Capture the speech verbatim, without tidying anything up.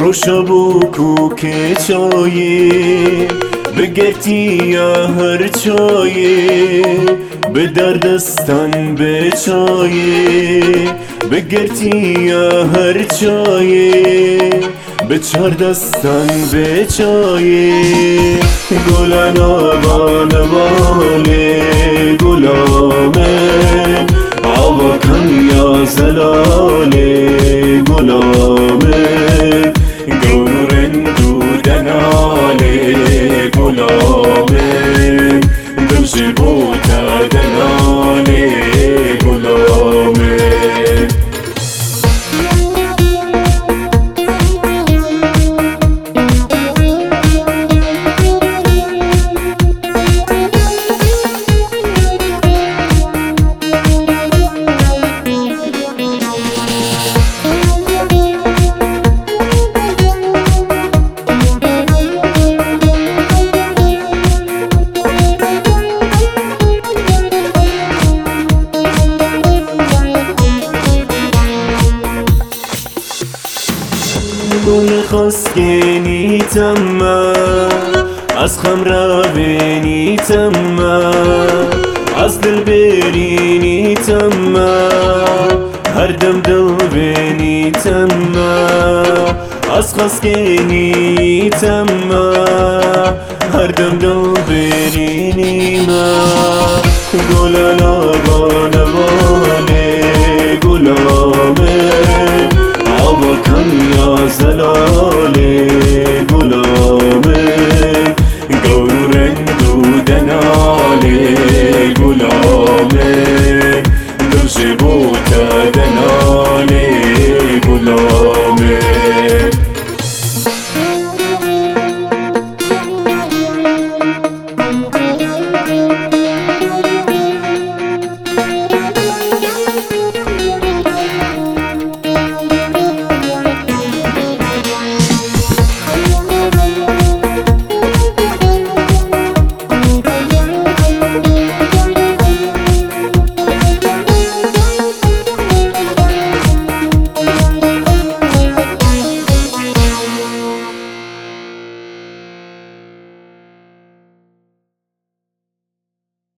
روشا بوکو که چایه بگرتی یا هر چایه به دردستان به چایه بگرتی یا هر چایه به چهار دستان به چایه گلان آبان باله گلامه آوا کن یا زلاله گلامه گورندو دناله گلامه دوش بوتا دناله گلامه گل خسکینی تمه از خم روینی تمه از دل برینی تمه هر دم دل بینی تمه از خسکینی تمه هر دم دل برینی ما گلان آبان باله گلامه آوا کن یا زلاله